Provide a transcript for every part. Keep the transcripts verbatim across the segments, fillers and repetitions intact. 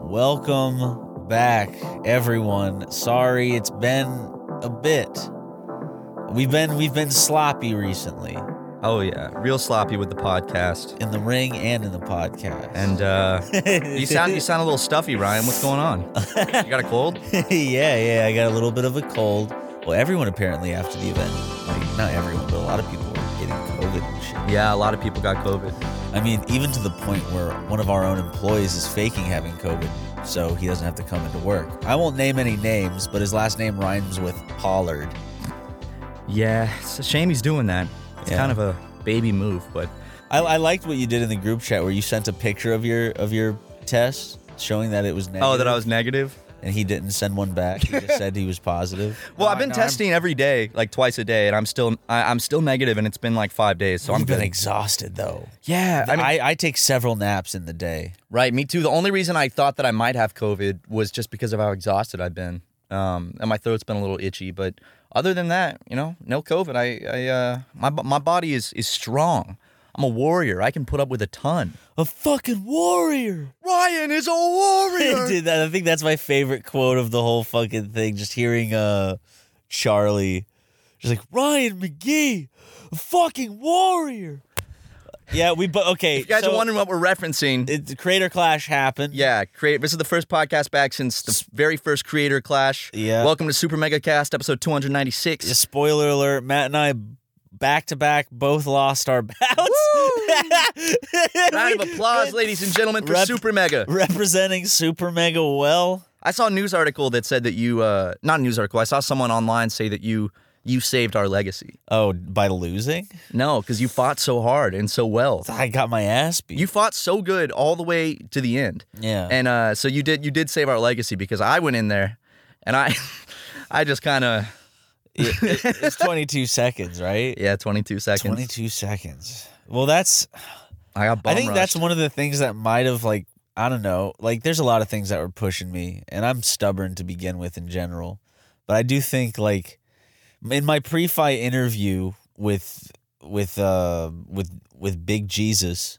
Welcome back, everyone. Sorry, it's been a bit. We've been we've been sloppy recently. Oh yeah, real sloppy with the podcast. In the ring and in the podcast. And uh, you sound you sound a little stuffy, Ryan. What's going on? You got a cold? yeah, yeah, I got a little bit of a cold. Well, everyone apparently after the event, like not everyone, but a lot of people were getting COVID and shit. Yeah, a lot of people got COVID. I mean, even to the point where one of our own employees is faking having COVID so he doesn't have to come into work. I won't name any names, but his last name rhymes with Pollard. Yeah, it's a shame he's doing that. It's Yeah. kind of a baby move, but I, I liked what you did in the group chat where you sent a picture of your of your test showing that it was negative. oh, that I was negative. And he didn't send one back. He just said he was positive. Well, No, I've been no, testing every day, like twice a day, and I'm still I, I'm still negative, and it's been like five days, so I'm, I'm You've been good. exhausted though. Yeah, I mean, I, I take several naps in the day. right, me too. The only reason I thought that I might have COVID was just because of how exhausted I've been, um, and my throat's been a little itchy. But other than that, you know, no COVID. I, I, uh, my my body is is strong. I'm a warrior. I can put up with a ton. A fucking warrior. Ryan is a warrior. Dude, that, I think that's my favorite quote of the whole fucking thing. Just hearing uh, Charlie, just like Ryan McGee, a fucking warrior. Yeah, we. But okay, If you guys so are wondering what we're referencing, it, the Creator Clash happened. yeah, create. This is the first podcast back since the very first Creator Clash. Yeah. Welcome to Super Mega Cast, episode two ninety-six. Spoiler alert: Matt and I, back to back, both lost our bouts. Round of applause, ladies and gentlemen, for Rep- Super Mega. Representing Super Mega well. I saw a news article that said that you, uh, not a news article, I saw someone online say that you you saved our legacy. Oh, by losing? No, because you fought so hard and so well. I got my ass beat. You fought so good all the way to the end. Yeah. And uh, so you did you did save our legacy because I went in there and I I just kind of... It, it, it's twenty-two seconds, right? Yeah, twenty-two seconds. twenty-two seconds. Well, that's... I got bum I think that's rushed. one of the things that might have, like, I don't know. Like, there's a lot of things that were pushing me, and I'm stubborn to begin with in general. But I do think, like, in my pre-fight interview with with uh with with Big Jesus,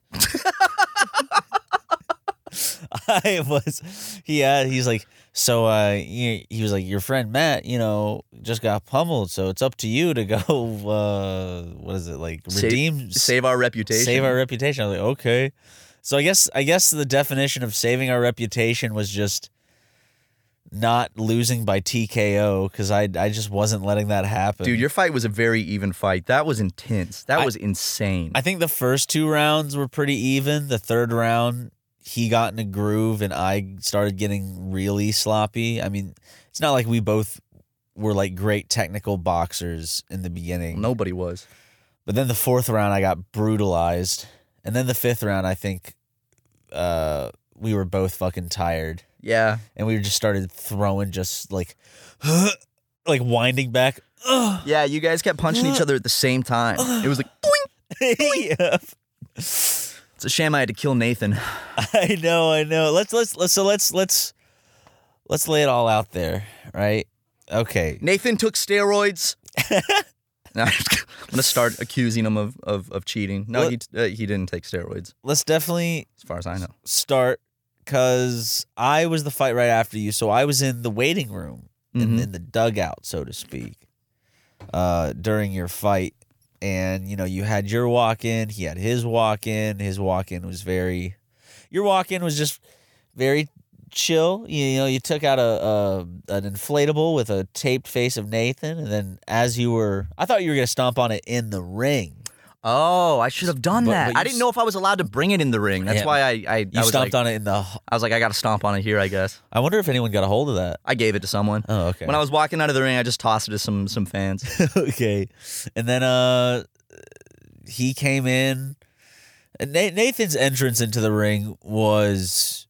I was he had he's like so uh he, he was like your friend Matt, you know, just got pummeled, so it's up to you to go uh what is it like redeem Save, save our reputation. save our reputation. I was like, okay. So I guess I guess the definition of saving our reputation was just not losing by T K O because I I just wasn't letting that happen. Dude, your fight was a very even fight. That was intense. That I- was insane. I think the first two rounds were pretty even. The third round, he got in a groove and I started getting really sloppy. I mean, it's not like we both were like great technical boxers in the beginning. Nobody was. But then the fourth round, I got brutalized. And then the fifth round, I think uh, we were both fucking tired. Yeah. And we just started throwing just like, like winding back. Ugh. Yeah, you guys kept punching each other at the same time. It was like, boing. Yeah. It's a shame I had to kill Nathan. I know, I know. Let's let's let's so let's let's let's lay it all out there, right? Okay. Nathan took steroids. No, I'm gonna start accusing him of of, of cheating. No, What? he uh, he didn't take steroids, Let's definitely as far as I know. start because I was the fight right after you, so I was in the waiting room, in, Mhm. in the dugout, so to speak, uh, during your fight. And, you know, you had your walk-in, he had his walk-in. His walk-in was very... Your walk-in was just very chill. You, you know, you took out a, a an inflatable with a taped face of Nathan, and then as you were... I thought you were going to stomp on it in the ring. Oh, I should have done But- that. but you I didn't know if I was allowed to bring it in the ring. That's Yeah. why I I, You I was stomped like, on it in the... I was like, I got to stomp on it here, I guess. I wonder if anyone got a hold of that. I gave it to someone. Oh, okay. When I was walking out of the ring, I just tossed it to some some fans. Okay. And then uh he came in. And Na- Nathan's entrance into the ring was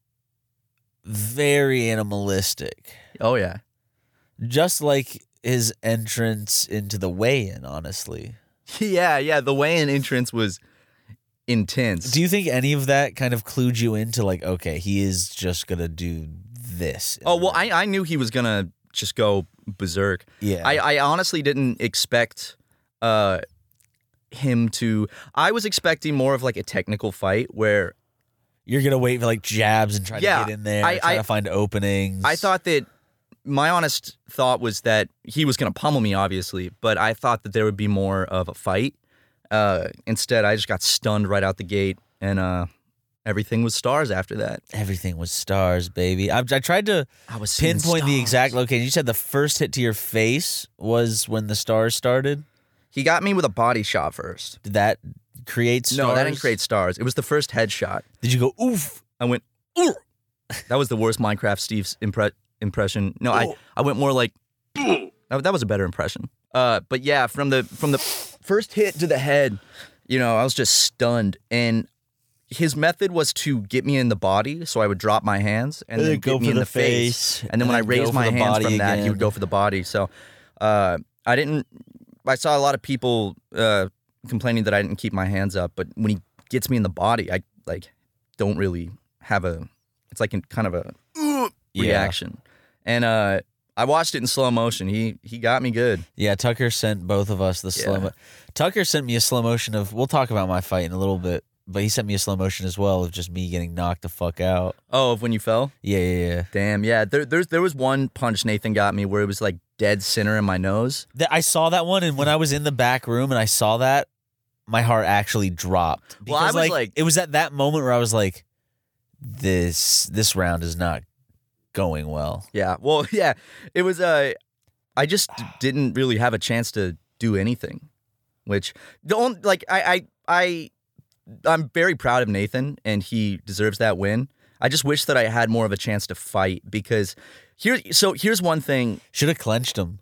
very animalistic. Oh yeah. Just like his entrance into the weigh-in, honestly. Yeah, yeah. The weigh-in entrance was intense. Do you think any of that kind of clued you into like, okay, he is just going to do this? in oh the well, ring? I I knew he was gonna just go berserk. Yeah. I I honestly didn't expect uh him to. I was expecting more of like a technical fight where You're gonna wait for like jabs and try Yeah, to get in there, I- try I- to find openings. I thought that my honest thought was that he was going to pummel me, obviously, but I thought that there would be more of a fight. Uh, instead, I just got stunned right out the gate, and uh, everything was stars after that. everything was stars, baby. I, I tried to I was seeing pinpoint the stars. exact location. You said the first hit to your face was when the stars started. He got me with a body shot first. Did that create stars? No, that didn't create stars. It was the first headshot. Did you go oof? I went, ooh. That was the worst Minecraft Steve's impre- impression. No, I, I went more like, that, that was a better impression. Uh, but yeah, from the from the first hit to the head, you know, I was just stunned. And his method was to get me in the body, so I would drop my hands and, And then then go get me for in the the face. face, And then and when I then go raised for my the hands body from that, he again. would go for the body. So uh, I didn't. I saw a lot of people uh, complaining that I didn't keep my hands up, but when he gets me in the body, I like don't really have a. It's like in kind of a uh, Yeah. reaction, and uh, I watched it in slow motion. He he got me good. Yeah, Tucker sent both of us the slow. Yeah. Mo- Tucker sent me a slow motion of. We'll talk about my fight in a little bit, but he sent me a slow motion as well of just me getting knocked the fuck out. Oh, of when you fell? Yeah, yeah, yeah. Damn, yeah. There there's there was one punch Nathan got me where it was like dead center in my nose. Th- I saw that one, and when I was in the back room and I saw that, my heart actually dropped. Well, I Because, was like- it was at that moment where I was like, this this round is not going well. Yeah. Well, yeah. It was uh I just d- didn't really have a chance to do anything. Which the only like I I I I'm very proud of Nathan and he deserves that win. I just wish that I had more of a chance to fight because here so here's one thing Should have clenched him.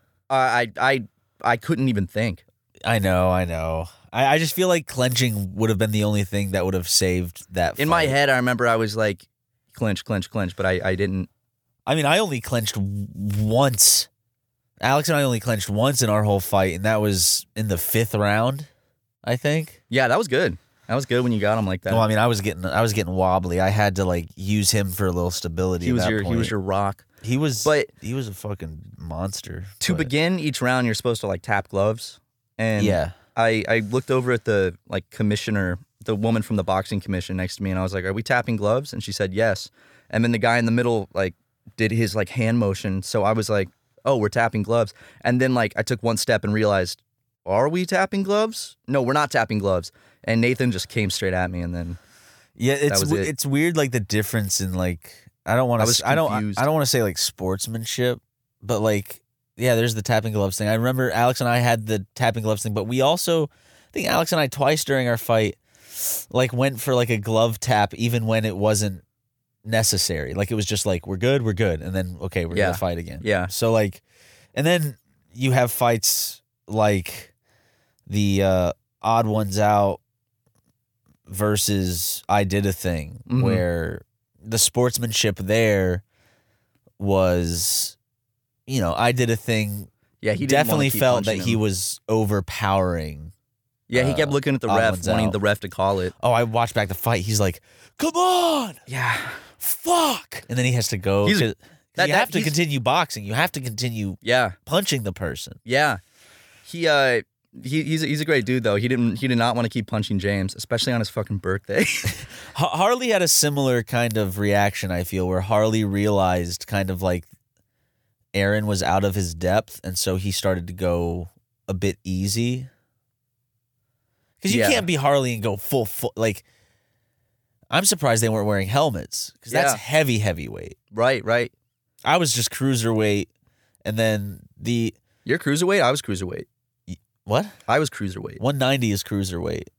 I I I, I couldn't even think. I know, I know. I, I just feel like clenching would have been the only thing that would have saved that In my fight. head I remember I was like clinch clinch clinch but I I didn't. I mean, I only clenched w- once. Alex and I only clenched once in our whole fight, and that was in the fifth round, I think. Yeah, that was good. That was good when you got him like that. Well, I mean, I was getting, I was getting wobbly. I had to like use him for a little stability. he at was that your point. he was your rock. He was, But- he was a fucking monster. To but- begin each round, you're supposed to like tap gloves, and yeah, I I looked over at the like commissioner, the woman from the boxing commission next to me, and I was like, "Are we tapping gloves?" And she said yes. And then the guy in the middle like did his like hand motion, so I was like, "Oh, we're tapping gloves." And then like I took one step and realized, "Are we tapping gloves? No, we're not tapping gloves." And Nathan just came straight at me, and then yeah. It's was w- it. it's weird, like the difference in like I don't want I to, was I don't, I, confused. I don't want to say like sportsmanship, but like yeah, there's the tapping gloves thing. I remember Alex and I had the tapping gloves thing, but we also, I think Alex and I twice during our fight, like went for like a glove tap even when it wasn't necessary. Like it was just like we're good, we're good, and then okay, we're Yeah. gonna fight again. yeah, So like, and then you have fights like the uh, odd ones out versus I did a thing Mhm. where the sportsmanship there was, you know, I did a thing. yeah, he didn't wanna Definitely keep felt that punching he him. was overpowering. Yeah, he uh, kept looking at the odd ref, ones wanting out. the ref to call it. Oh, I watched back the fight. He's like, "Come on, Yeah, fuck!" And then he has to go. He's- 'cause that- you that- have to he's- continue boxing. You have to continue yeah. punching the person. Yeah, he uh he, he's a, he's a great dude though. He didn't he did not want to keep punching James, especially on his fucking birthday. Ha- Harley had a similar kind of reaction, I feel, where Harley realized kind of like Aaron was out of his depth, and so he started to go a bit easy. Because you Yeah. can't be Harley and go full, full. Like, I'm surprised they weren't wearing helmets, because that's Yeah. heavy, heavyweight. right, right. I was just cruiserweight, and then the, You're cruiserweight. I was cruiserweight. what? I was cruiserweight. one ninety is cruiserweight.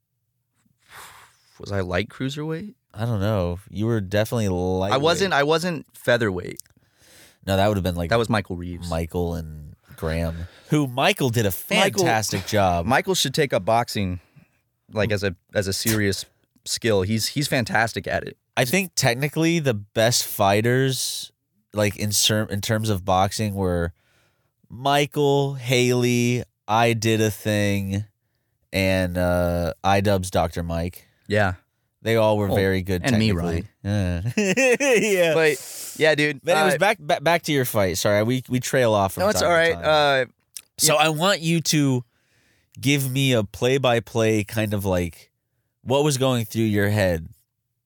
Was I light cruiserweight? I don't know. You were definitely light. I wasn't. I wasn't featherweight. No, that would have been like That was Michael Reeves. Michael and Graham, who Michael did a Michael- fantastic job. Michael should take up boxing, like as a as a serious skill. He's he's fantastic at it. I think technically the best fighters, like in ser- in terms of boxing, were Michael, Haley, I Did a Thing, and uh, iDubbbz Doctor Mike. Yeah, They all were Oh, very good. and me, technically. Yeah. yeah. but yeah, dude. But anyways, uh, back, back back to your fight. Sorry, we we trail off. From no, it's time all to right. time. Uh, So I want you to give me a play-by-play kind of like what was going through your head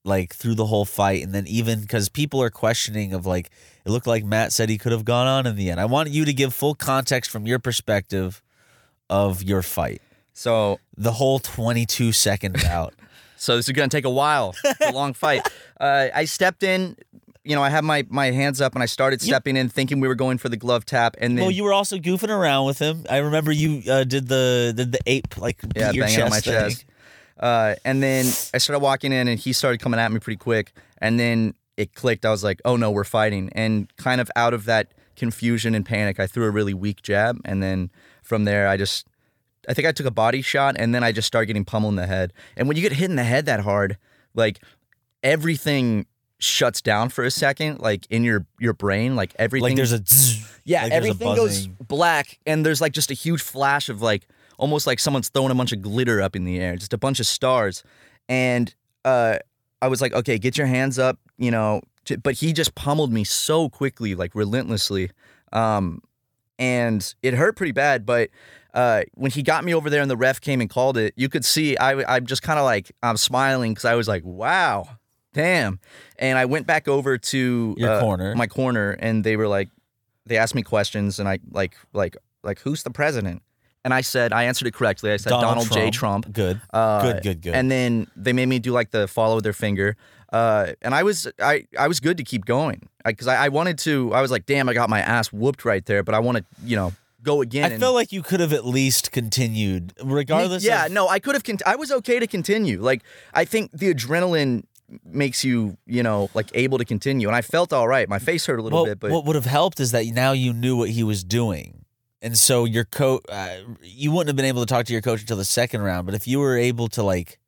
like through the whole fight, and then even because people are questioning of like it looked like Matt said he could have gone on in the end. I want you to give full context from your perspective of your fight, So the whole twenty-two second bout. So this is going to take a while. It's a long fight. Uh, I stepped in, you know, I had my, my hands up and I started stepping in thinking we were going for the glove tap. And then, Well, you were also goofing around with him. I remember you uh, did the did the ape, like beat yeah, your banging chest on my thing. chest. Uh, and then I started walking in and he started coming at me pretty quick. And then it clicked. I was like, oh no, we're fighting. And kind of out of that confusion and panic, I threw a really weak jab. And then from there, I just... I think I took a body shot, and then I just started getting pummeled in the head. And when you get hit in the head that hard, like, everything shuts down for a second, like, in your, your brain. Like, everything... Like there's a... Zzz, yeah, like there's a everything goes buzzing. black, and there's, like, just a huge flash of, like, almost like someone's throwing a bunch of glitter up in the air. Just a bunch of stars. And uh, I was like, okay, get your hands up, you know. To, but he just pummeled me so quickly, like, relentlessly. Um, and it hurt pretty bad, but... Uh, when he got me over there and the ref came and called it, you could see I, I'm just kind of like, I'm smiling because I was like, wow, damn. And I went back over to Your uh, corner. my corner, and they were like, they asked me questions, and I like, like, like, who's the president? And I said, I answered it correctly. I said Donald, J. Trump. Good, Uh, good, good, good. And then they made me do like the follow their finger. Uh, and I was I, I was good to keep going because I, I, I wanted to. I was like, damn, I got my ass whooped right there, but I want to, you know. Go again. I and, feel like you could have at least continued, regardless. Yeah, of, no, I could have. Cont- I was okay to continue. Like, I think the adrenaline makes you, you know, like able to continue, and I felt all right. My face hurt a little well, bit, but what would have helped is that now you knew what he was doing, and so your coach, uh, you wouldn't have been able to talk to your coach until the second round. But if you were able to, like,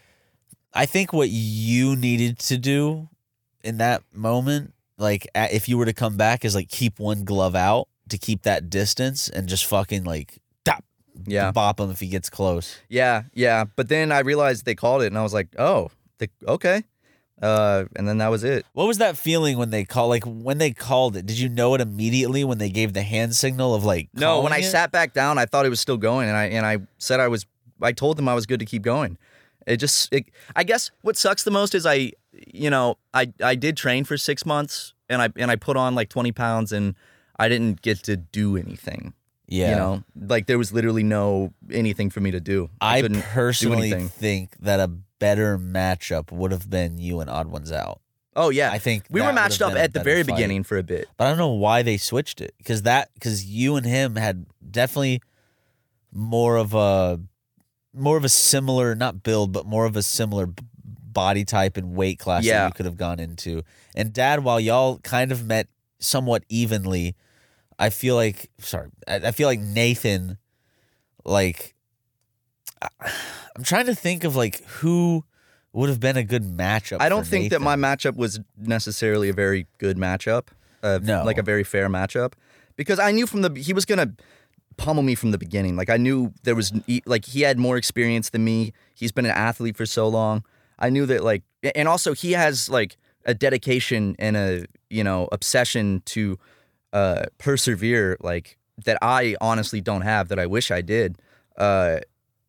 I think what you needed to do in that moment, like, a- if you were to come back, is like keep one glove out to keep that distance and just fucking like tap, yeah, bop him if he gets close. yeah, yeah. But then I realized they called it, and I was like, oh, they, okay. Uh, and then that was it. What was that feeling when they call like when they called it? Did you know it immediately when they gave the hand signal of like No, when I calling it? sat back down, I thought it was still going, and I and I said I was. I told them I was good to keep going. It just, it, I guess, what sucks the most is I, you know, I I did train for six months, and I and I put on like twenty pounds, and I didn't get to do anything. Yeah. You know, like there was literally no anything for me to do. I, I couldn't do personally anything. think that a better matchup would have been you and Odd Ones Out. Oh yeah, I think we that were would matched have up been a at the better very fight. beginning for a bit. But I don't know why they switched it because that because you and him had definitely more of a more of a similar not build but more of a similar b- body type and weight class Yeah. that you could have gone into. And Dad, while y'all kind of met somewhat evenly, I feel like sorry, I, I feel like Nathan, like I, I'm trying to think of like who would have been a good matchup. I don't for think that Nathan. my matchup was necessarily a very good matchup. Uh, No. like a very fair matchup, because I knew from the he was gonna pummel me from the beginning. Like I knew there was he- like he had more experience than me. He's been an athlete for so long. I knew that like, and also he has like a dedication and a you know obsession to uh, persevere like that I honestly don't have that I wish I did. Uh,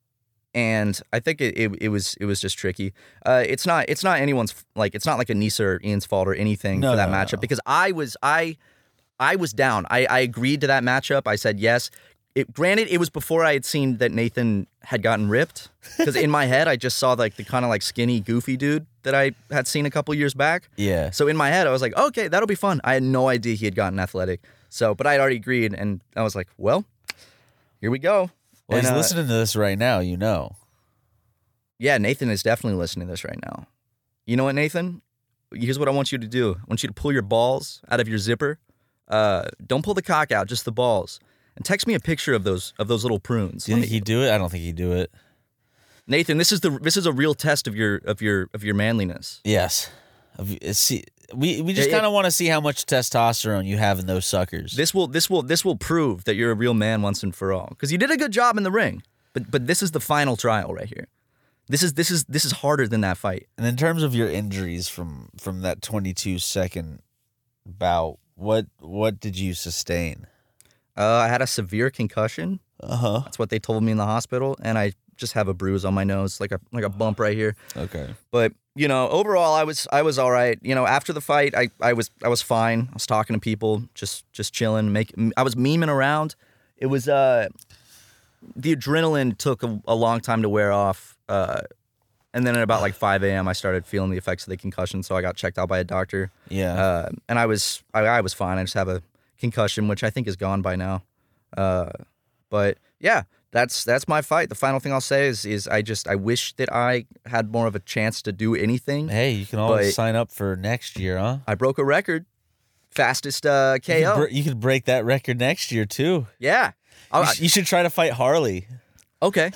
and I think it, it it was it was just tricky. Uh, it's not it's not anyone's like it's not like Anissa or Ian's fault or anything No, for that no, matchup no. because I was I I was down. I, I agreed to that matchup. I said yes. It, granted, it was before I had seen that Nathan had gotten ripped because in my head I just saw like the kind of like skinny goofy dude that I had seen a couple years back. Yeah. So in my head I was like, okay, that'll be fun. I had no idea he had gotten athletic. So, but I had already agreed, and I was like, well, here we go. Well, And, he's uh, listening to this right now, you know. Yeah, Nathan is definitely listening to this right now. You know what, Nathan? Here's what I want you to do. I want you to pull your balls out of your zipper. Uh, don't pull the cock out, just the balls. And text me a picture of those of those little prunes. Do you Let think me- he'd do it? I don't think he'd do it. Nathan, this is the this is a real test of your of your of your manliness. Yes. Of- See, we we just Yeah, it- kind of want to see how much testosterone you have in those suckers. This will this will this will prove that you're a real man once and for all. Because you did a good job in the ring, but but this is the final trial right here. This is this is this is harder than that fight. And in terms of your injuries from from that twenty-two second bout, what what did you sustain? Uh, I had a severe concussion. Uh huh. That's what they told me in the hospital, and I just have a bruise on my nose, like a like a bump right here. Okay. But you know, overall, I was I was all right. You know, after the fight, I, I was I was fine. I was talking to people, just just chilling. Make I was memeing around. It was uh, the adrenaline took a, a long time to wear off. Uh, and then at about like five a.m., I started feeling the effects of the concussion. So I got checked out by a doctor. Yeah. Uh, and I was I, I was fine. I just have a concussion, which I think is gone by now. Uh, but yeah. That's that's my fight. The final thing I'll say is is I just I wish that I had more of a chance to do anything. Hey, you can always but sign up for next year, huh? I broke a record, fastest uh, K O. You could, br- you could break that record next year too. Yeah. You, I- sh- you should try to fight Harley. Okay.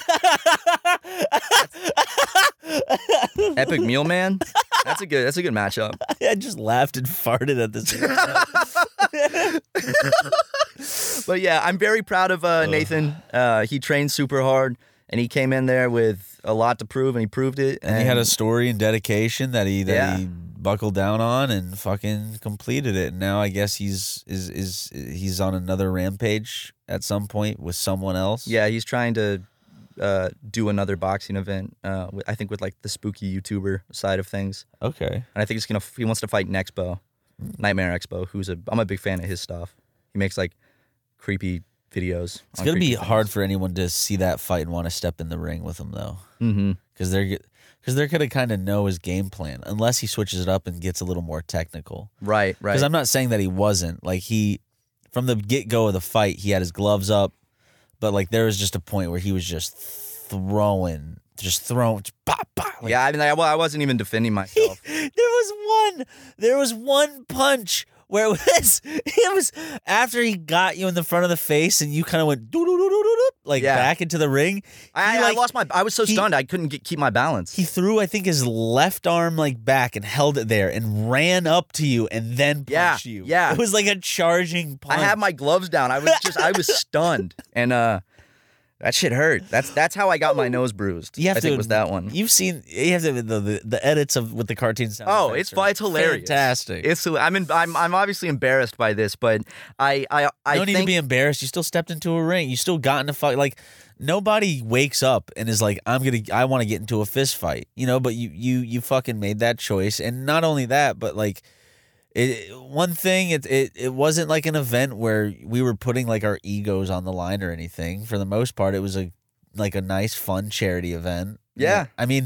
Epic Meal Man. That's a good. That's a good matchup. I just laughed and farted at the same time. But yeah, I'm very proud of uh, Nathan. Uh, he trained super hard, and he came in there with a lot to prove, and he proved it. And, he had a story and dedication that he that Yeah. he buckled down on and fucking completed it. And now I guess he's is is he's on another rampage at some point with someone else. Yeah, he's trying to uh, do another boxing event. Uh, with- I think with like the spooky YouTuber side of things. Okay. And I think he's gonna. He wants to fight Nexpo, Nightmare Expo, who's a. I'm a big fan of his stuff. He makes like creepy videos. It's gonna be hard for anyone to see that fight and want to step in the ring with him though, Mm-hmm. because they're because they're gonna kind of know his game plan unless he switches it up and gets a little more technical. Right, right. Because I'm not saying that he wasn't like he from the get go of the fight he had his gloves up, but like there was just a point where he was just throwing, just throwing, just pop, pop. Like, yeah, I mean, I, well, I wasn't even defending myself. there was one, there was one punch where it was, it was after he got you in the front of the face and you kind of went doo doo doo doo doo like Yeah. back into the ring. I, He, I like, lost my. I was so he- stunned I couldn't get, keep my balance. He threw, I think, his left arm like back and held it there and ran up to you and then Yeah, punched you. yeah. It was like a charging punch. I had my gloves down. I was just. I was stunned, and uh, that shit hurt. That's that's how I got my nose bruised. You have I think to, it was that one. You've seen you have to, the, the the edits of with the cartoon sound. Oh, effects it's are fun. It's hilarious. fantastic. It's. I'm. In, I'm. I'm obviously embarrassed by this, but I. I. I no need think, to be embarrassed. You still stepped into a ring. You still got in a fight. Like nobody wakes up and is like, I'm gonna. I want to get into a fist fight. You know, but you you you fucking made that choice, and not only that, but like. It, one thing, it, it it wasn't like an event where we were putting like our egos on the line or anything. For the most part, it was a like a nice, fun charity event. Yeah. I mean,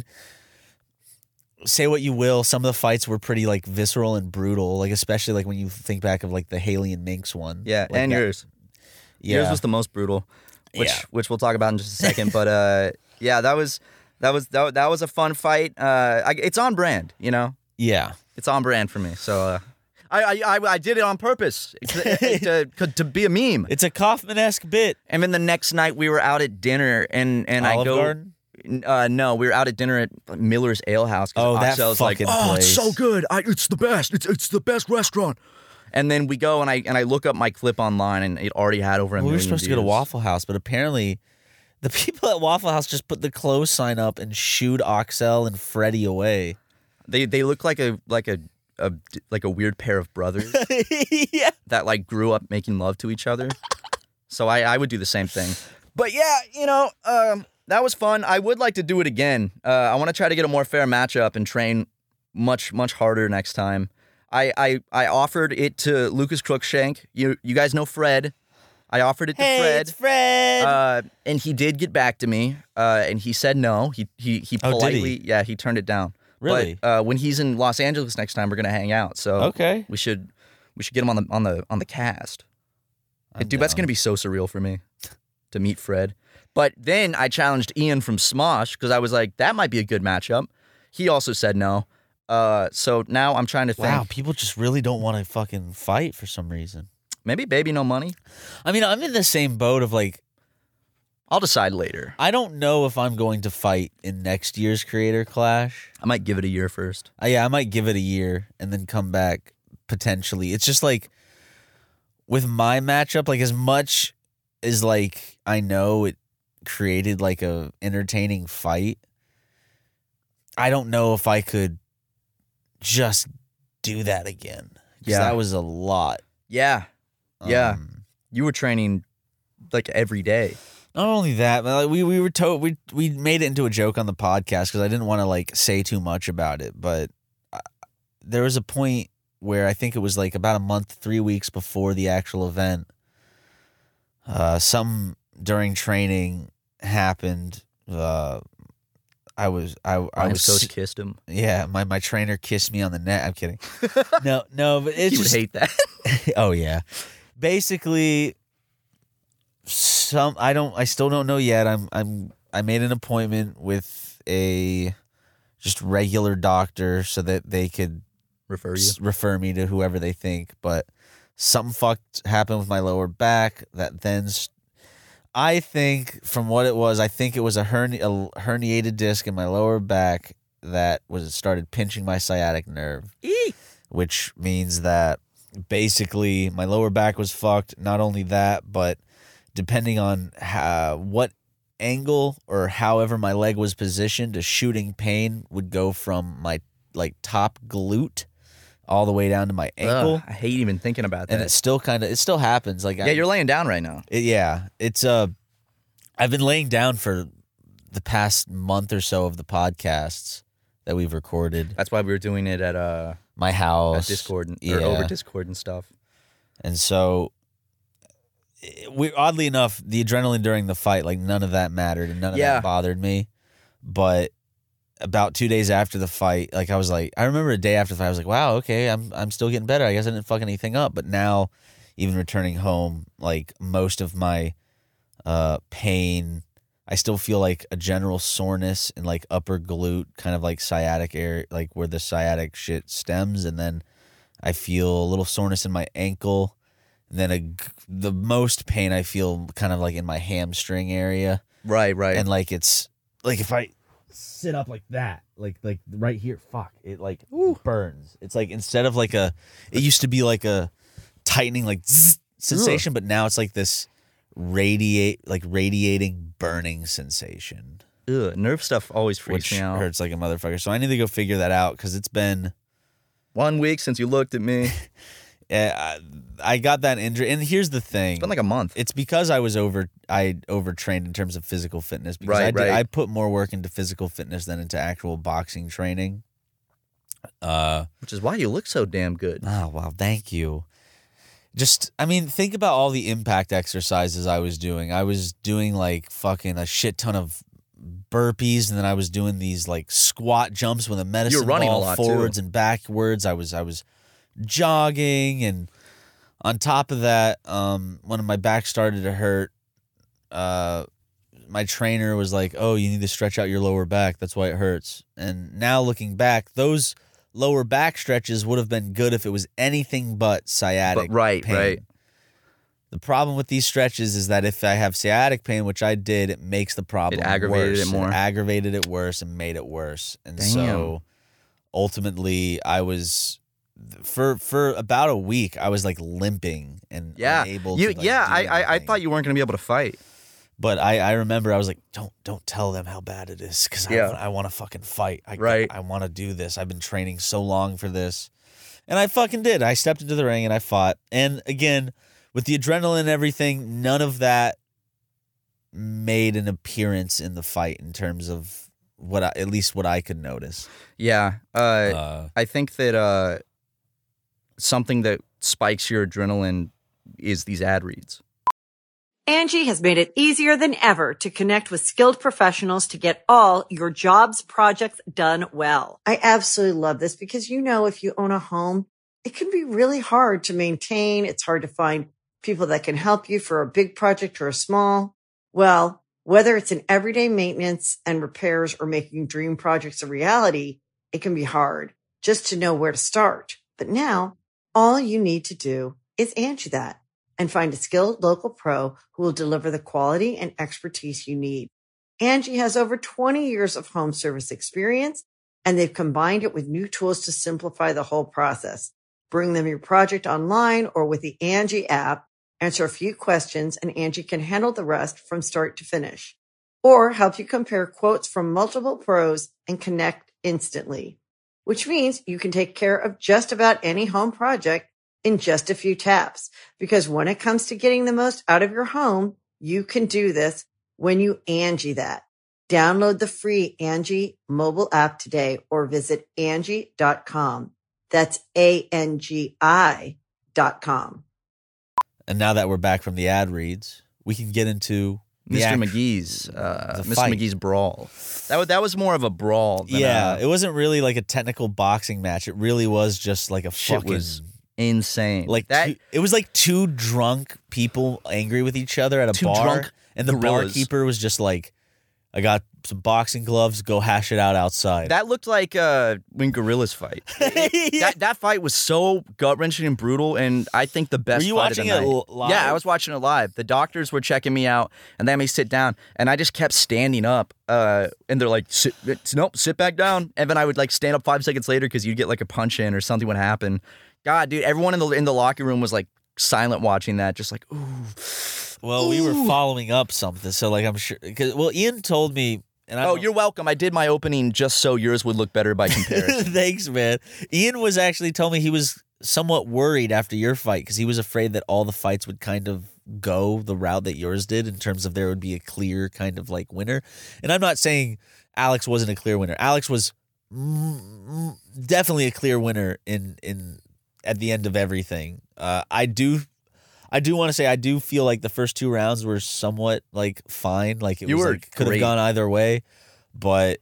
say what you will, some of the fights were pretty like visceral and brutal. Like especially like when you think back of like the Haley and Minx one. Yeah, Like and that- yours. Yeah, Yours was the most brutal, which Yeah. which we'll talk about in just a second. But uh, yeah, that was that was that, that was a fun fight. Uh, I, it's on brand, you know. yeah. It's on brand for me. So uh, I, I I I did it on purpose to, to, to be a meme. It's a Kaufman-esque bit. And then the next night we were out at dinner, and and Olive I go. Garden? Uh, no, we were out at dinner at Miller's Ale House. Oh, that Oxel's like, fucking oh, it's so place." good. I, it's the best. It's it's the best restaurant. And then we go and I and I look up my clip online, and it already had over a We million were supposed to go to views. Waffle House, but apparently the people at Waffle House just put the close sign up and shooed Oxel and Freddie away. They they look like a like a, a like a weird pair of brothers yeah. that like grew up making love to each other. So I, I would do the same thing. But yeah, you know, um, that was fun. I would like to do it again. Uh, I want to try to get a more fair matchup and train much much harder next time. I I, I offered it to Lucas Crookshank. You you guys know Fred. I offered it to Hey, Fred. it's Fred. Uh, and he did get back to me, uh, and he said no. He he he Oh, did he? politely, yeah, he turned it down. Really? But uh, when he's in Los Angeles next time, we're gonna hang out. So Okay. we should we should get him on the on the on the cast. I'm Dude, that's down. gonna be so surreal for me to meet Fred. But then I challenged Ian from Smosh because I was like, that might be a good matchup. He also said no. Uh, so now I'm trying to think. Wow, people just really don't want to fucking fight for some reason. Maybe Baby No Money. I mean, I'm in the same boat of like, I'll decide later. I don't know if I'm going to fight in next year's Creator Clash. I might give it a year first. Uh, yeah, I might give it a year and then come back potentially. It's just like with my matchup, like as much as like I know it created like a entertaining fight, I don't know if I could just do that again. 'Cause Yeah. that was a lot. Yeah. Yeah. Um, You were training like every day. Not only that, but like we we were told we we made it into a joke on the podcast because I didn't want to like say too much about it, but I, there was a point where I think it was like about a month, three weeks before the actual event. Uh, some during training happened. Uh, I was I I Ryan's was coach kissed him. Yeah, my my trainer kissed me on the neck. I'm kidding. No, no, but it's You would just, hate that. oh yeah, basically. Some I don't I still don't know yet. I'm I'm I made an appointment with a just regular doctor so that they could Refer you. s- refer me to whoever they think. But something fucked happened with my lower back that then s- I think from what it was, I think it was a, herni- a herniated disc in my lower back that was started pinching my sciatic nerve, Eee. which means that basically my lower back was fucked. Not only that, but depending on how, what angle or however my leg was positioned, a shooting pain would go from my like top glute all the way down to my ankle. Ugh, I hate even thinking about And that. it still kind of, it still happens. Like, Yeah, I, you're laying down right now. it, yeah, it's, uh, I've been laying down for the past month or so of the podcasts that we've recorded. That's why we were doing it at uh My house. at Discord and, yeah. or over Discord and stuff. And so, it- we oddly enough, the adrenaline during the fight, like none of that mattered and none of Yeah. that bothered me. But about two days after the fight, like I was like, I remember a day after the fight, I was like, wow, okay, I'm I'm still getting better. I guess I didn't fuck anything up. But now, even returning home, like most of my uh, pain, I still feel like a general soreness in like upper glute, kind of like sciatic area, like where the sciatic shit stems, and then I feel a little soreness in my ankle. And then a, g- the most pain I feel kind of like in my hamstring area. Right, right. And like it's like if I sit up like that, like like right here, fuck, it like burns. It's like instead of like a, it used to be like a tightening like zzz sensation, but now it's like this radiate like radiating burning sensation, Ugh, nerve stuff always freaks which me out. hurts like a motherfucker. So I need to go figure that out because it's been. One week since you looked at me. It's Uh, I got that injury, and here's the thing: been like a month. it's because I was over, I overtrained in terms of physical fitness. Because Right, I did, right. I put more work into physical fitness than into actual boxing training. Uh, Which is why you look so damn good. oh wow, thank you. Just, I mean, think about all the impact exercises I was doing. I was doing like fucking a shit ton of burpees, and then I was doing these like squat jumps with a medicine running a ball lot, too. forwards and backwards. I was I was jogging, and on top of that, um, when my back started to hurt, uh, my trainer was like, "Oh, you need to stretch out your lower back. That's why it hurts." And now looking back, those lower back stretches would have been good if it was anything but sciatic But right, pain. right. The problem with these stretches is that if I have sciatic pain, which I did, it makes the problem It aggravated worse. it more. aggravated it worse and made it worse. And Damn. so ultimately I was for for about a week I was like limping and Yeah. unable You to like, yeah, do I, I I anything. thought you weren't gonna be able to fight. But I, I remember I was like, don't don't tell them how bad it is because Yeah. I, I want to fucking fight. I, Right. I want to do this. I've been training so long for this. And I fucking did. I stepped into the ring and I fought. And again, with the adrenaline and everything, none of that made an appearance in the fight in terms of what I, at least what I could notice. Yeah. Uh, Uh, I think that uh, something that spikes your adrenaline is these ad reads. Angie has made it easier than ever to connect with skilled professionals to get all your jobs projects done well. I absolutely love this because, you know, if you own a home, it can be really hard to maintain. It's hard to find people that can help you for a big project or a small. Well, whether it's in everyday maintenance and repairs or making dream projects a reality, it can be hard just to know where to start. But now all you need to do is Angie that and find a skilled local pro who will deliver the quality and expertise you need. Angie has over twenty years of home service experience, and they've combined it with new tools to simplify the whole process. Bring them your project online or with the Angie app, answer a few questions, and Angie can handle the rest from start to finish. Or help you compare quotes from multiple pros and connect instantly, which means you can take care of just about any home project in just a few taps. Because when it comes to getting the most out of your home, you can do this when you Angie that. Download the free Angie mobile app today or visit Angie dot com. That's A N G I dot com. And now that we're back from the ad reads, we can get into the Mister act- McGee's, uh, the Mister fight. McGee's brawl. That was, that was more of a brawl. Than Yeah, a, it wasn't really like a technical boxing match. It really was just like a shit fucking was insane. like that. two, it was like two drunk people angry with each other at a Two bar, drunk and the gorillas. barkeeper was just like, "I got some boxing gloves. Go hash it out outside." That looked like uh, when gorillas fight. that that fight was so gut wrenching and brutal, and I think the best. Were you fight watching of the it night. l- live? Yeah, I was watching it live. The doctors were checking me out, and they had me sit down, and I just kept standing up. Uh, and they're like, sit, "Nope, sit back down." And then I would like stand up five seconds later because you'd get like a punch in or something would happen. God, dude, everyone in the in the locker room was like silent watching that, just like, ooh. Well, we were following up something, so like I'm sure. Cause, well, Ian told me, and I Oh, don't- you're welcome. I did my opening just so yours would look better by comparison. Thanks, man. Ian was actually told me he was somewhat worried after your fight because he was afraid that all the fights would kind of go the route that yours did in terms of there would be a clear kind of like winner. And I'm not saying Alex wasn't a clear winner. Alex was mm, mm, definitely a clear winner in in at the end of everything. Uh, I do. I do want to say I do feel like the first two rounds were somewhat like fine, like it You was were like, could have great. gone either way, but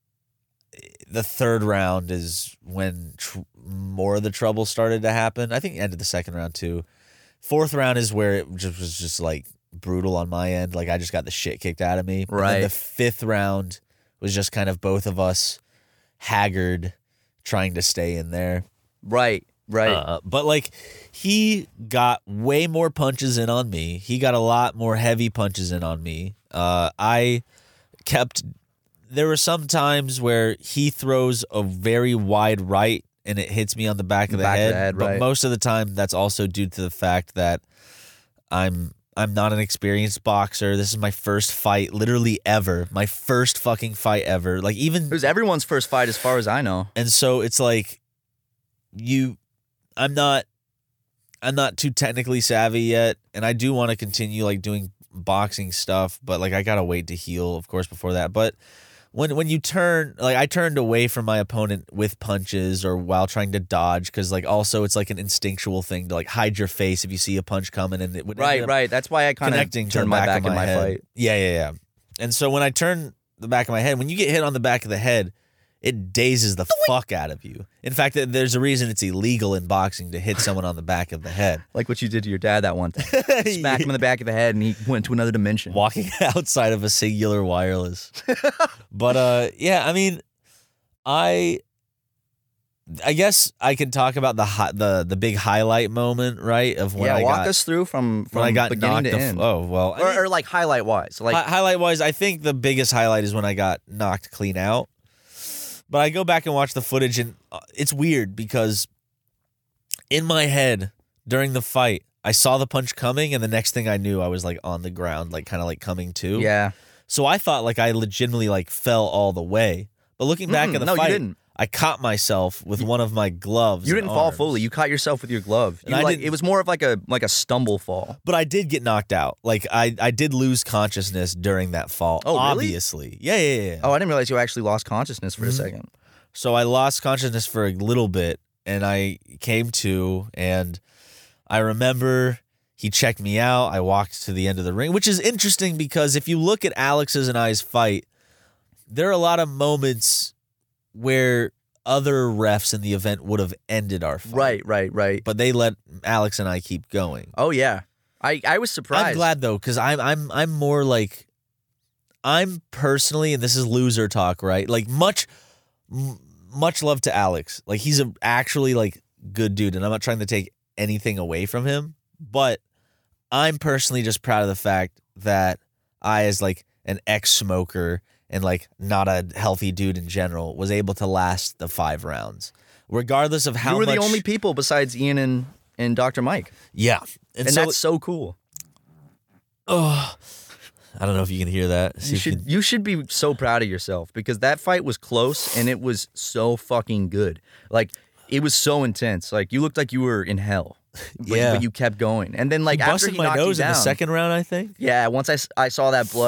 the third round is when tr- more of the trouble started to happen. I think the end of the second round too. Fourth round is where it just was just like brutal on my end. Like I just got the shit kicked out of me. And then Right. the fifth round was just kind of both of us haggard, trying to stay in there. Right, right. Uh, but like he got way more punches in on me. He got a lot more heavy punches in on me. Uh, I kept. There were some times where he throws a very wide right and it hits me on the back of the Back of head. the head, but right. most of the time, that's also due to the fact that I'm I'm not an experienced boxer. This is my first fight, literally ever. My first fucking fight ever. Like even It was everyone's first fight, as far as I know. and so it's like you I'm not I'm not too technically savvy yet, and I do want to continue like doing boxing stuff, but like I gotta wait to heal, of course, before that. But when when you turn like I turned away from my opponent with punches or while trying to dodge, because like also it's like an instinctual thing to like hide your face if you see a punch coming, and it would Right, end up right. That's why I kind of connecting to turned the my back, back of in my, my head. fight. Yeah, yeah, yeah. And so when I turn the back of my head, when you get hit on the back of the head, it dazes the fuck out of you. In fact, th- there's a reason it's illegal in boxing to hit someone on the back of the head. Like what you did to your dad that one time. Smack him in the back of the head, and he went to another dimension. Walking outside of a singular wireless. But uh, yeah, I mean, I, I guess I could talk about the hi- the the big highlight moment, right? Of when yeah, I walk got us through from, from when I got beginning knocked. to the end. f- oh well, I or, mean- or like highlight wise. Like Hi- highlight wise, I think the biggest highlight is when I got knocked clean out. But I go back and watch the footage, and uh, it's weird because in my head during the fight, I saw the punch coming, and the next thing I knew, I was like on the ground, like kind of like coming to. yeah. So I thought like I legitimately like fell all the way. But looking back Mm-mm, at the no, you fight, didn't. I caught myself with one of my gloves. You and didn't fall arms. fully. You caught yourself with your glove. And You I like, didn't- it was more of like a like a stumble fall. But I did get knocked out. Like I, I did lose consciousness during that fall. Oh, really? Obviously. Yeah, yeah, yeah. Oh, I didn't realize you actually lost consciousness for a Mhm. second. So I lost consciousness for a little bit, and I came to, and I remember he checked me out. I walked to the end of the ring, which is interesting because if you look at Alex's and I's fight, there are a lot of moments where other refs in the event would have ended our fight. Right, right, right. But they let Alex and I keep going. Oh yeah, I I was surprised. I'm glad though, because I'm I'm I'm more like I'm personally, and this is loser talk, right? Like much m- much love to Alex. Like he's a actually like good dude, and I'm not trying to take anything away from him, but I'm personally just proud of the fact that I, as like an ex-smoker and like not a healthy dude in general, was able to last the five rounds, regardless of how you were much. the only people besides Ian and and Doctor Mike, yeah, and, and, so, that's so cool. oh, I don't know if you can hear that. See You if should you should be so proud of yourself because that fight was close and it was so fucking good. Like it was so intense. Like you looked like you were in hell. But, Yeah. but you kept going. And then like He after busted he my knocked nose you in down, the second round, I think. yeah, once I, s- I saw that blood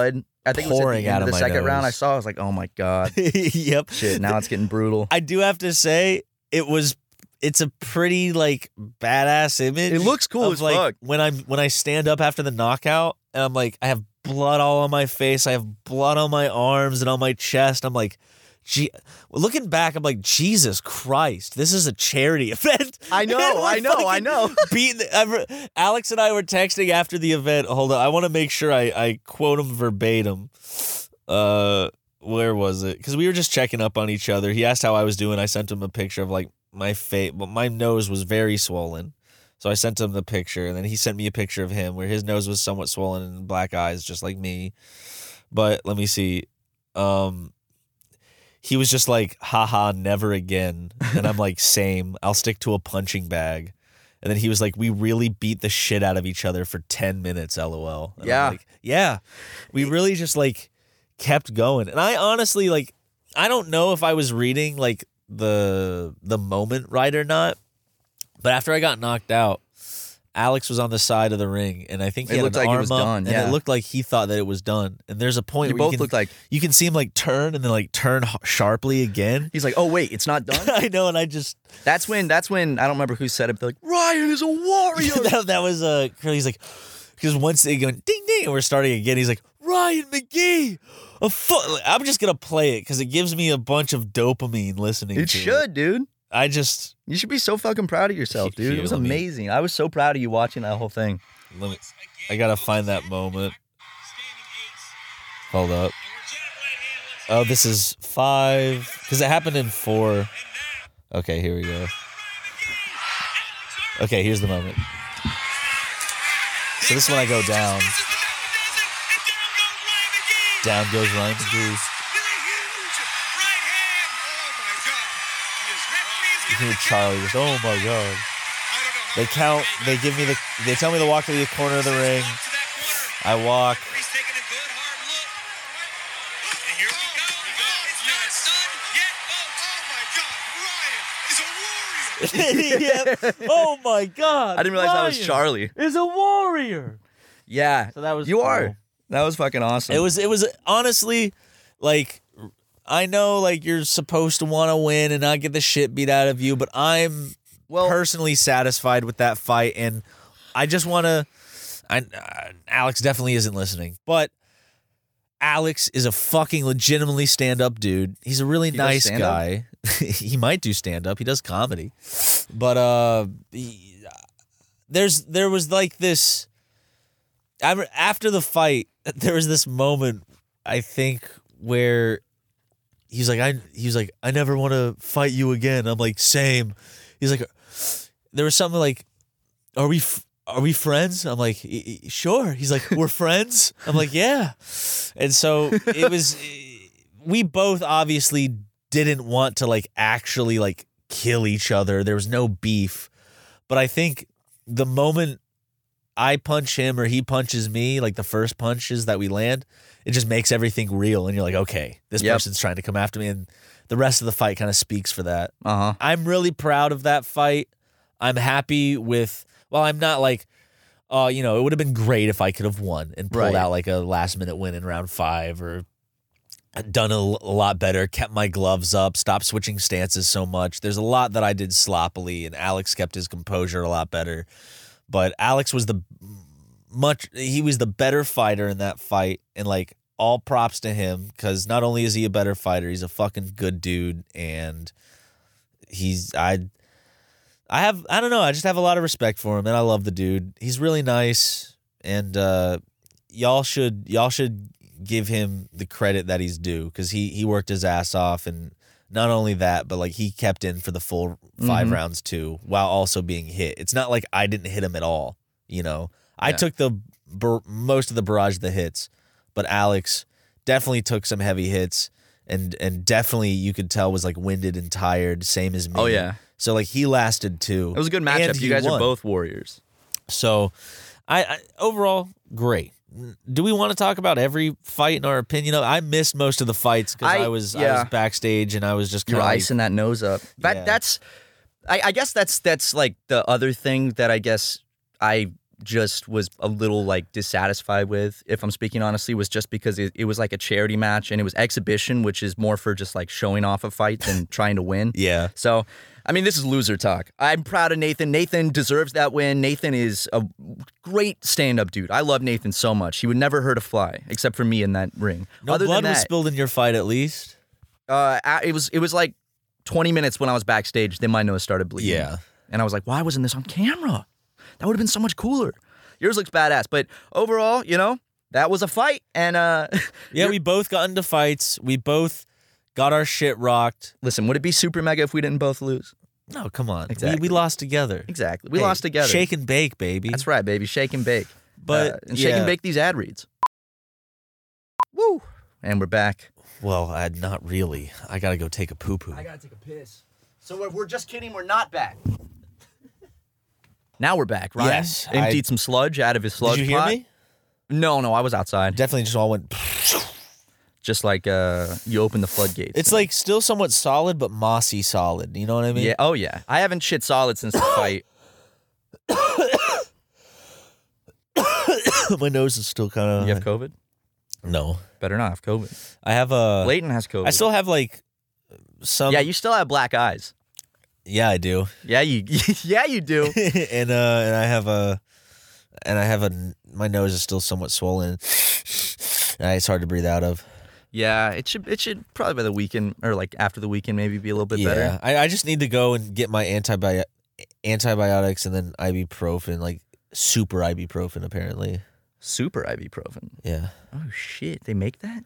I think it was at pouring the out end of of the my second round. I nose. saw. I was like, oh my god, Yep. shit. Now it's getting brutal. I do have to say, it was. It's a pretty like badass image. It looks cool of, as like, fuck. When I'm when I stand up after the knockout, and I'm like, I have blood all on my face. I have blood on my arms and on my chest. I'm like, gee. Looking back, I'm like, Jesus Christ, this is a charity event. I know, And we're I know, I fucking know. Beating the, Alex and I were texting after the event. Hold on, I want to make sure I I quote him verbatim. Uh, where was it? Because we were just checking up on each other. He asked how I was doing. I sent him a picture of like my face, but my nose was very swollen. So I sent him the picture, and then he sent me a picture of him where his nose was somewhat swollen and black eyes, just like me. But let me see. Um, he was just like, haha, never again. And I'm like, same. I'll stick to a punching bag. And then he was like, we really beat the shit out of each other for ten minutes, LOL. And I'm Yeah. like, yeah. We really just like kept going. And I honestly, like, I don't know if I was reading like the the moment right or not, but after I got knocked out, Alex was on the side of the ring, and I think he It had looked an like it arm was up, done, and yeah. it looked like he thought that it was done. And there's a point You where both you can, looked like- you can see him like turn and then like turn h- sharply again. He's like, oh wait, it's not done. I know, and I just That's when. That's when I don't remember who said it. But they're like, Ryan is a warrior. that, that was uh he's like, because once they go ding ding and we're starting again, he's like, Ryan McGee, a foot. I'm just gonna play it because it gives me a bunch of dopamine listening. It to should, dude. I just You should be so fucking proud of yourself, dude. It was Feel me. amazing. I was so proud of you watching that whole thing. let me. I gotta find that moment. Hold up. Oh, this is five because it happened in four. Okay, here we go. Okay, here's the moment. So this is when I go down. Down goes Ryan McGee. You hear Charlie goes, oh my god. They count, they give me the, they tell me to walk to the corner of the ring. I walk. Yeah. Oh my god. I didn't realize that was Ryan Charlie. is a warrior. Yeah. So that was You cool. are. That was fucking awesome. It was it was honestly like I know like you're supposed to want to win and not get the shit beat out of you, but I'm Well- personally satisfied with that fight, and I just want to. I uh, Alex definitely isn't listening, but Alex is a fucking legitimately stand up dude. He's a really He does nice stand-up? guy. He might do stand up. He does comedy, but uh, he- there's there was like this. I re- after the fight, there was this moment I think where he's like, I he was like, I never want to fight you again. I'm like, same. He's like, there was something like, are we f- are we friends? I'm like, "Y- y- sure. He's like, we're friends. I'm like, yeah. And so it was. We both obviously didn't want to like actually like kill each other. There was no beef, but I think the moment I punch him or he punches me, like the first punches that we land, it just makes everything real. And you're like, okay, this Yep. person's trying to come after me. And the rest of the fight kind of speaks for that. Uh huh. I'm really proud of that fight. I'm happy with, well, I'm not like, uh, you know, it would have been great if I could have won and pulled Right. out like a last minute win in round five or done a, l- a lot better, kept my gloves up, stopped switching stances so much. There's a lot that I did sloppily, and Alex kept his composure a lot better. But Alex was the much he was the better fighter in that fight, and like all props to him because not only is he a better fighter, he's a fucking good dude, and he's I I have I don't know, I just have a lot of respect for him, and I love the dude. He's really nice, and uh, y'all should y'all should give him the credit that he's due because he he worked his ass off, and not only that, but like he kept in for the full five Mhm. rounds too, while also being hit. It's not like I didn't hit him at all. You know, I Yeah. took the bar- most of the barrage of the hits, but Alex definitely took some heavy hits, and and definitely you could tell was like winded and tired, same as me. Oh, yeah. So like he lasted too. It was a good And matchup. he You guys won. are both warriors. So, I, I overall great. Do we want to talk about every fight in our opinion? I missed most of the fights because I, I- was I yeah. was backstage and I was just You're kind of icing that nose up. That Yeah. that's, I, I guess that's that's like the other thing that I guess I just was a little like dissatisfied with, if I'm speaking honestly, was just because it, it was like a charity match and it was exhibition, which is more for just like showing off a fight than trying to win. Yeah. So, I mean, this is loser talk. I'm proud of Nathan. Nathan deserves that win. Nathan is a great stand-up dude. I love Nathan so much. He would never hurt a fly, except for me in that ring. No Other blood than was that, spilled in your fight, at least. uh, it was it was like twenty minutes when I was backstage. Then my nose started bleeding. Yeah. And I was like, why wasn't this on camera? That would have been so much cooler. Yours looks badass. But overall, you know, that was a fight. And uh, Yeah, we both got into fights. We both got our shit rocked. listen, would it be super mega if we didn't both lose? No, come on. Exactly. We, we lost together. Exactly. We Hey, lost together. Shake and bake, baby. That's right, baby. Shake and bake. But, Uh, and shake and yeah. bake these ad reads. Woo. And we're back. Well, I, not really. I gotta go take a poo-poo. gotta take a piss. So we're, we're just kidding. We're not back. Now we're back, Ryan. Yes, Emptied I- some sludge out of his sludge Did you hear pot. me? No, no, I was outside. Definitely just all went... Just like uh, you open the floodgates. It's like still somewhat solid, but mossy solid. You know what I mean? Yeah. Oh, yeah. I haven't shit solid since the fight. My nose is still kind of... You have COVID? No. Better not have COVID. I have a... Leighton has COVID. I still have like some... Yeah, you still have black eyes. Yeah, I do. Yeah, you. Yeah, you do. and uh, and I have a... And I have a... My nose is still somewhat swollen. Uh, It's hard to breathe out of. Yeah, it should. It should probably by the weekend or like after the weekend maybe be a little bit Yeah, better. I, I just need to go and get my antibi- antibiotics and then ibuprofen, like super ibuprofen, apparently. Super ibuprofen. Yeah, Oh shit, they make that?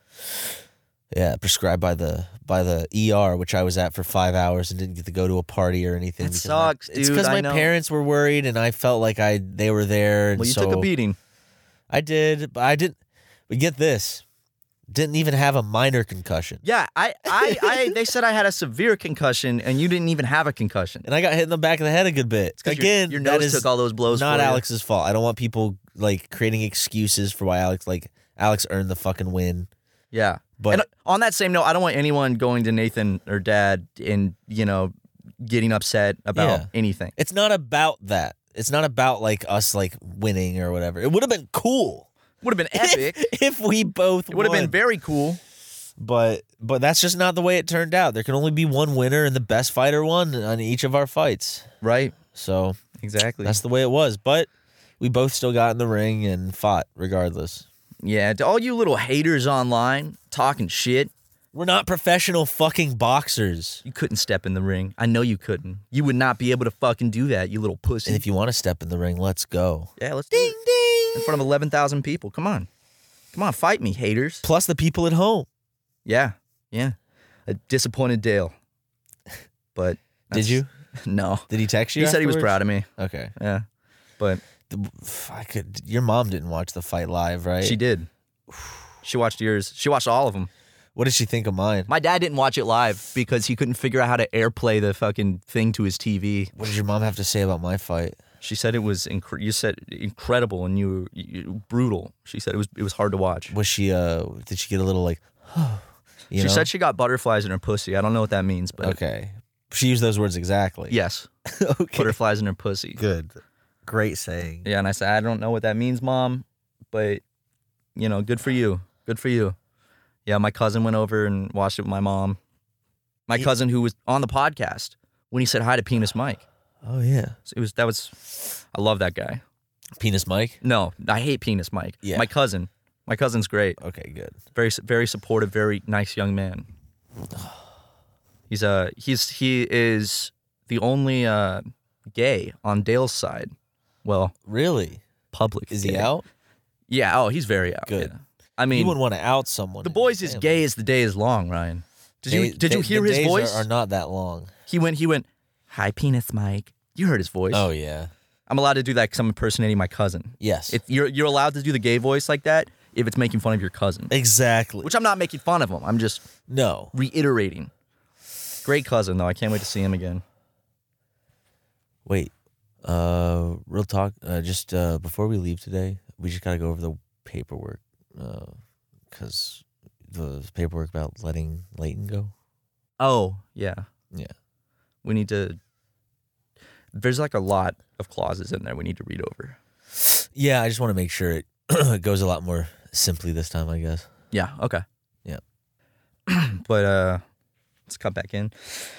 yeah, prescribed by the by the E R, which I was at for five hours and didn't get to go to a party or anything. That because sucks, my, It's dude, because I my know. parents were worried, and I felt like I they were there. And Well, you so took a beating. I did, but I didn't. But get this, didn't even have a minor concussion, Yeah, I, I, I. They said I had a severe concussion, and you didn't even have a concussion. and I got hit in the back of the head a good bit. 'Cause your- Again, your, that nose is took all those blows. not for you. Alex's fault. I don't want people like creating excuses for why Alex like Alex earned the fucking win. Yeah, But and on that same note, I don't want anyone going to Nathan or Dad and you know getting upset about Yeah. anything. it's not about that. It's not about like us like winning or whatever. It would have been cool Would have been epic. if we both It would have been won. very cool. But but that's just not the way it turned out. There can only be one winner, and the best fighter won on each of our fights. Right. So Exactly. that's the way it was. But we both still got in the ring and fought regardless. Yeah. To all you little haters online talking shit, We're not professional fucking boxers. you couldn't step in the ring. I know you couldn't. You would not be able to fucking do that, you little pussy. And if you want to step in the ring, let's go. yeah, let's do Ding it. ding. In front of eleven thousand people. Come on. Come on, fight me, haters. Plus the people at home. Yeah. Yeah. A disappointed Dale. But Did you? No. Did he text you? He said he was afterwards? proud of me. Okay. Yeah. But The- I could. Your mom didn't watch the fight live, right? she did. She watched yours. She watched all of them. What did she think of mine? My dad didn't watch it live because he couldn't figure out how to airplay the fucking thing to his T V. What did your mom have to say about my fight? She said it was inc- you said incredible and you, you brutal. She said it was it was hard to watch. Was she? Uh, did she get a little like? you she know? said she got butterflies in her pussy. I don't know what that means, but Okay. She used those words exactly. yes, Okay. butterflies in her pussy. Good. Great saying. Yeah, and I said I don't know what that means, Mom, but you know, good for you. Good for you. Yeah, my cousin went over and watched it with my mom. My He- cousin who was on the podcast when he said hi to Penis Mike. Oh yeah. So it was that was I love that guy. Penis Mike. No, I hate Penis Mike. Yeah. My cousin. My cousin's great. Okay, good. Very very supportive, very nice young man. He's uh he's he is the only uh gay on Dale's side. Well, Really? public. Is he gay. out? Yeah, oh, he's very out. Good. yeah. I You mean, wouldn't want to out someone. the in boy's your as family. gay as the day is long, Ryan. Did you They- did you they- hear the his days voice? Are, are not that long. He went he went, "Hi Penis Mike." You heard his voice. Oh yeah. I'm allowed to do that cuz I'm impersonating my cousin. Yes. If you're you're allowed to do the gay voice like that if it's making fun of your cousin. exactly. Which I'm not making fun of him. I'm just no. reiterating. Great cousin though. I can't wait to see him again. Wait. Uh, real talk. Uh, just uh, before we leave today, we just gotta go over the paperwork. Uh, cause the paperwork about letting Leighton go. Oh, yeah. Yeah. We need to there's like a lot of clauses in there we need to read over. Yeah, I just want to make sure it goes a lot more simply this time, I guess. Yeah. Okay. Yeah. But uh, let's cut back in.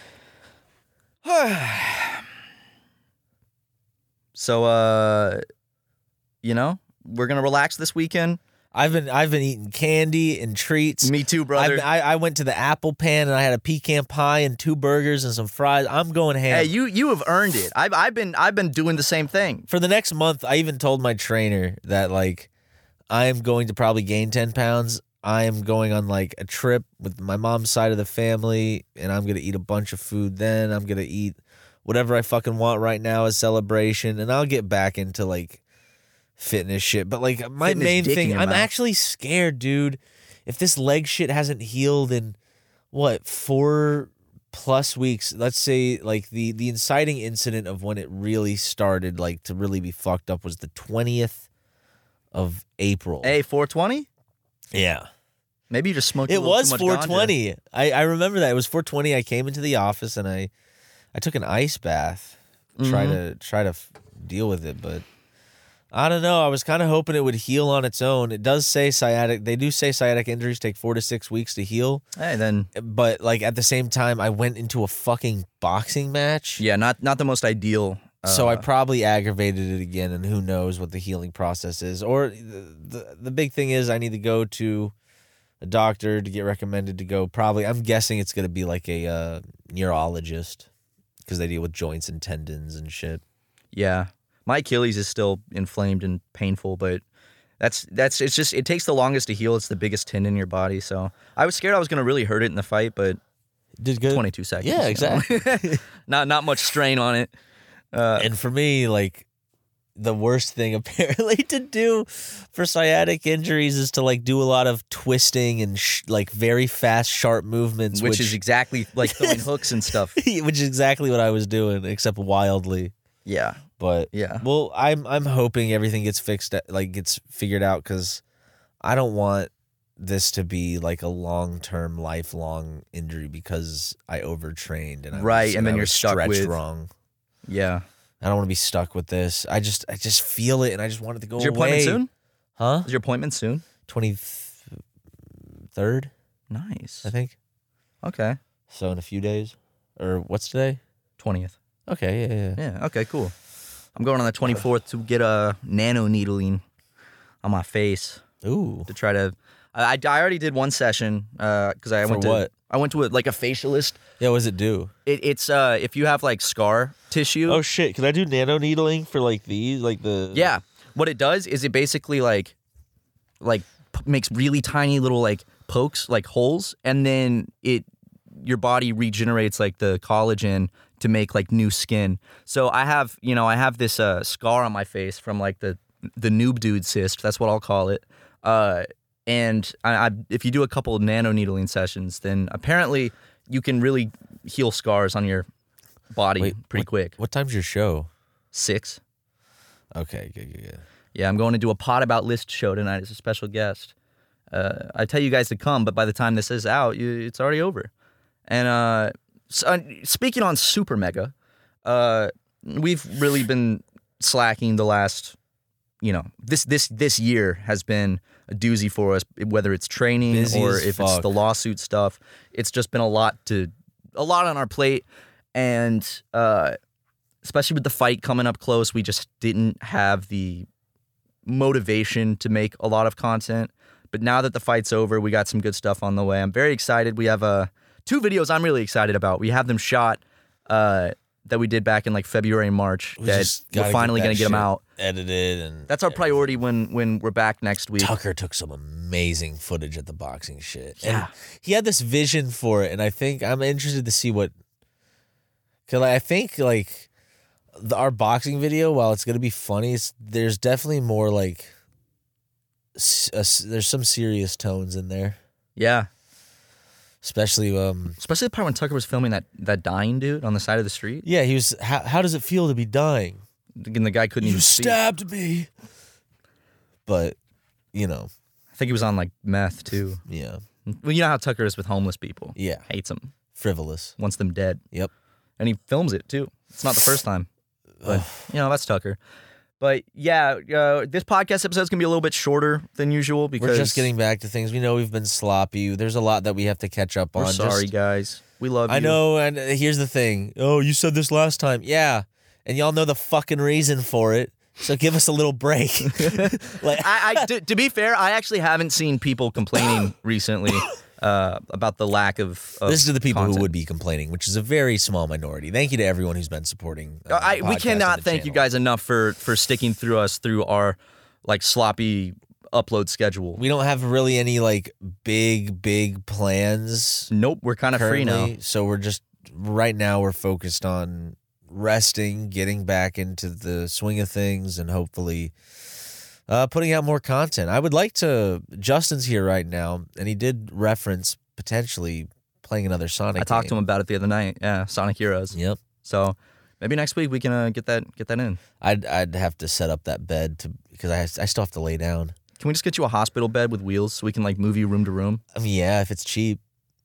So, uh, you know, we're gonna relax this weekend. I've been I've been eating candy and treats. Me too, brother. I, I went to the apple pan and I had a pecan pie and two burgers and some fries. I'm going ham. Hey, you you have earned it. I've I've been I've been doing the same thing. For the next month, I even told my trainer that like I am going to probably gain ten pounds. I am going on like a trip with my mom's side of the family, and I'm gonna eat a bunch of food. Then I'm gonna eat whatever I fucking want right now as celebration, and I'll get back into like fitness shit. But like my Fitness main dick in thing, your I'm mouth. actually scared, dude. If this leg shit hasn't healed in what four plus weeks, let's say like the the inciting incident of when it really started, like to really be fucked up, was the twentieth of April. Hey, four twenty? Yeah. Maybe you just smoked. a It little was too much four ganja. twenty. I, I remember that. It was four twenty. I came into the office and I I took an ice bath. Try Mm-hmm. to try to f- deal with it, but I don't know. I was kind of hoping it would heal on its own. It does say sciatic. They do say sciatic injuries take four to six weeks to heal. Hey, then But like at the same time, I went into a fucking boxing match. yeah, not not the most ideal. Uh, So I probably aggravated it again, and who knows what the healing process is. Or the, the the big thing is I need to go to a doctor to get recommended to go. Probably, I'm guessing it's going to be like a uh, neurologist because they deal with joints and tendons and shit. yeah, my Achilles is still inflamed and painful, but that's that's it's just it takes the longest to heal. It's the biggest tendon in your body. So I was scared I was gonna really hurt it in the fight, but Did good. twenty-two seconds. Yeah, you know? exactly. not not much strain on it. Uh, And for me, like the worst thing apparently to do for sciatic injuries is to like do a lot of twisting and sh- like very fast, sharp movements, which, which is exactly like throwing hooks and stuff. which is exactly what I was doing, except wildly. Yeah, But yeah. well, I'm I'm hoping everything gets fixed, like gets figured out, because I don't want this to be like a long term, lifelong injury because I overtrained and I Right, was, and then I you're was stuck stretched with- wrong. Yeah. I don't want to be stuck with this. I just I just feel it, and I just want it to go Is your away. appointment soon? Huh? Is your appointment soon? Twenty third, Nice. I think. Okay. So in a few days, or what's today? twentieth. Okay, yeah, yeah. yeah. Yeah. Okay. Cool. I'm going on the twenty-fourth to get a nano needling on my face Ooh, to try to. I, I already did one session because I For went to what? I went to a, like a facialist. yeah. What does it do? It, it's uh if you have like scar tissue. Oh shit! Can I do nano needling for like these, like the? Yeah. What it does is it basically like like p- makes really tiny little like pokes, like holes, and then it your body regenerates like the collagen to make like new skin. So I have, you know, I have this uh, scar on my face from like the the noob dude cyst. That's what I'll call it. Uh, and I, I, if you do a couple of nano needling sessions, then apparently you can really heal scars on your body Wait, pretty what- quick. What time's your show? Six. Okay, good, good, good. Yeah, I'm going to do a Pod About List show tonight as a special guest. Uh, I tell you guys to come, but by the time this is out, you, it's already over. And uh, so, uh, speaking on Super Mega, uh, we've really been slacking the last, you know, this this this year has been a doozy for us. Whether it's training Busy or as if it's fuck. the lawsuit stuff, it's just been a lot to a lot on our plate, and uh, especially with the fight coming up close, we just didn't have the motivation to make a lot of content. But now that the fight's over, we got some good stuff on the way. I'm very excited. We have uh, two videos I'm really excited about. We have them shot uh, that we did back in like February and March. We that just we're gotta finally that going to get them shit out. edited, and That's our priority when when we're back next week. Tucker took some amazing footage at the boxing shit. Yeah. And he had this vision for it, and I think I'm interested to see what. Cause like, I think like the, our boxing video, while it's gonna be funny, it's, there's definitely more like. s- a s- there's some serious tones in there, Yeah. especially um. Especially the part when Tucker was filming that, that dying dude on the side of the street. Yeah, he was. How, how does it feel to be dying? And the guy couldn't You even speak. stabbed me. But, you know, I think he was on like meth too. yeah, Well, you know how Tucker is with homeless people. yeah, Hates them. frivolous. Wants them dead. Yep. And he films it too. It's not the first time. But, you know, that's Tucker. But yeah, uh, this podcast episode is gonna be a little bit shorter than usual because We're just getting back to things. We know we've been sloppy. There's a lot that we have to catch up on. We're sorry, Just, guys. We love you. I know, and here's the thing. Oh, you said this last time. Yeah, and y'all know the fucking reason for it. So give us a little break. like, I, I to, to be fair, I actually haven't seen people complaining recently uh, about the lack of. of this is to the people content. who would be complaining, which is a very small minority. Thank you to everyone who's been supporting. Uh, I, the we podcast cannot and the thank you channel. guys enough for for sticking through us through our like sloppy upload schedule. We don't have really any like big, big plans. Nope, we're kind of free now. currently, So we're just right now we're focused on resting, getting back into the swing of things, and hopefully uh, putting out more content. I would like to. Justin's here right now, and he did reference potentially playing another Sonic. I talked to game. him about it the other night. Yeah, Sonic Heroes. Yep. So maybe next week we can uh, get that get that in. I'd I'd have to set up that bed to because I I still have to lay down. Can we just get you a hospital bed with wheels so we can like move you room to room? I mean, yeah, if it's cheap.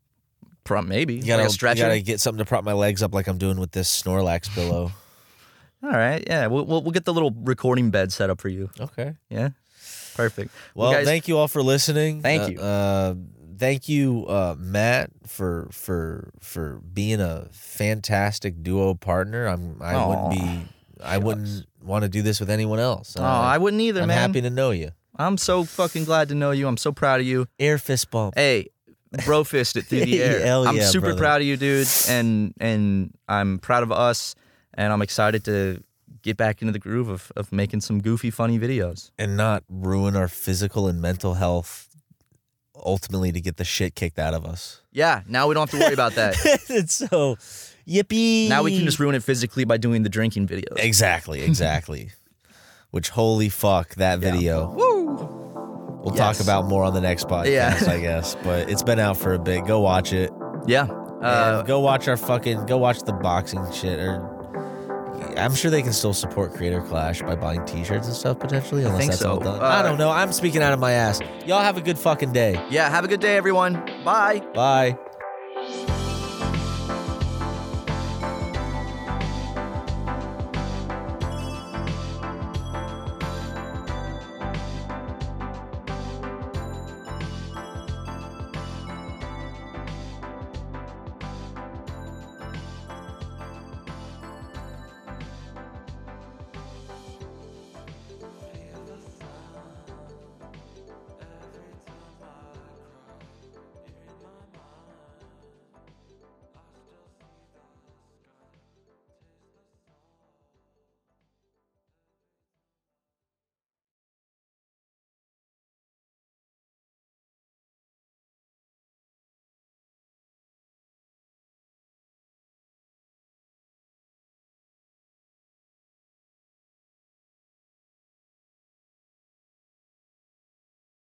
Pro- maybe. You gotta, like a stretcher. you gotta get something to prop my legs up like I'm doing with this Snorlax pillow. All right. Yeah. We'll, we'll we'll get the little recording bed set up for you. Okay. Yeah. Perfect. Well, guys, thank you all for listening. Thank Uh, you. Uh, thank you, uh, Matt, for for for being a fantastic duo partner. I'm I Aw, wouldn't be I wouldn't want to do this with anyone else. Oh, I wouldn't either, I'm man. happy to know you. I'm so fucking glad to know you. I'm so proud of you. Air fist bump. Hey, bro fist it through the air. Hell I'm yeah, super brother. proud of you, dude, and and I'm proud of us, and I'm excited to get back into the groove of of making some goofy, funny videos. And not ruin our physical and mental health. Ultimately, to get the shit kicked out of us. Yeah, now we don't have to worry about that. It's so yippee. Now we can just ruin it physically by doing the drinking videos. Exactly, exactly. Which holy fuck that video. Woo! We'll Yes. talk about more on the next podcast, Yeah. I guess. But it's been out for a bit. Go watch it. Yeah. Uh, Uh, go watch our fucking. Go watch the boxing shit. Or I'm sure they can still support Creator Clash by buying T-shirts and stuff potentially. Unless think that's so. all done. Uh, I don't know. I'm speaking out of my ass. Y'all have a good fucking day. yeah. Have a good day, everyone. Bye. Bye.